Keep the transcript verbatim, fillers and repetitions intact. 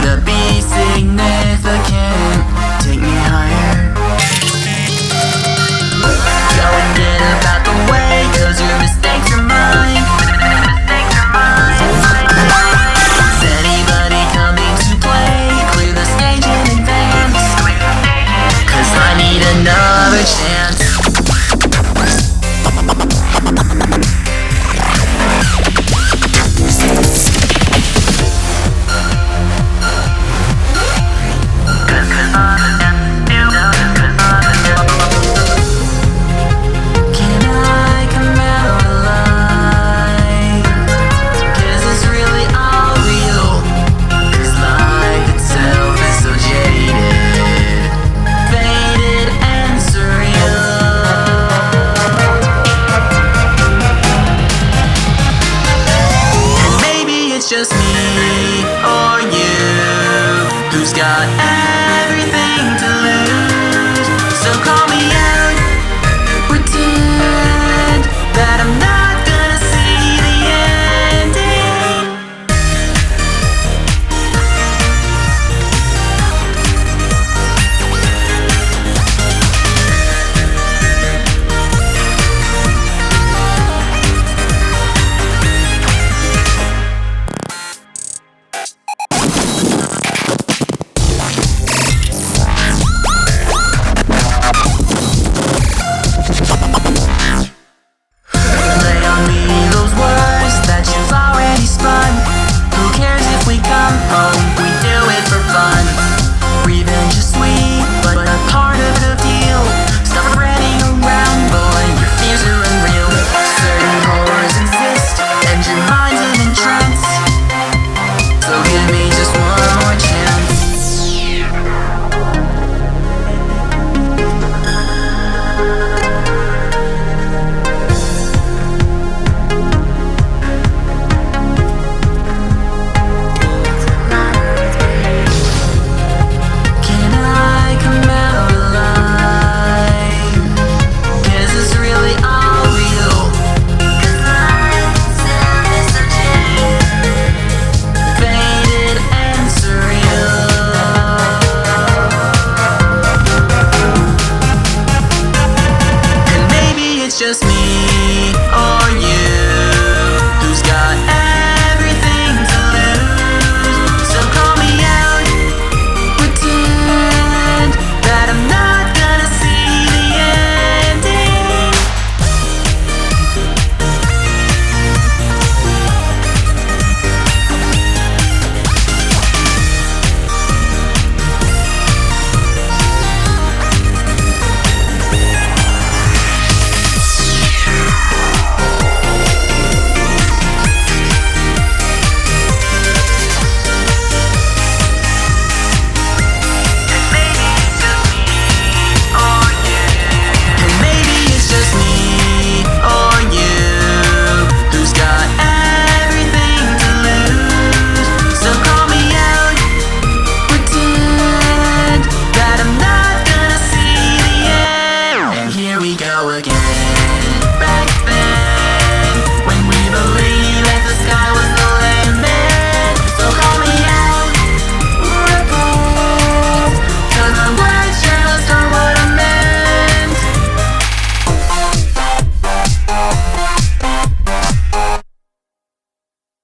to be significant. Take me higher. Go and get about the way, cause your mistakes are mine. Mistakes are mine. Is anybody coming to play? Clear the stage in advance, cause I need another chance. Just me or you, who's got everything to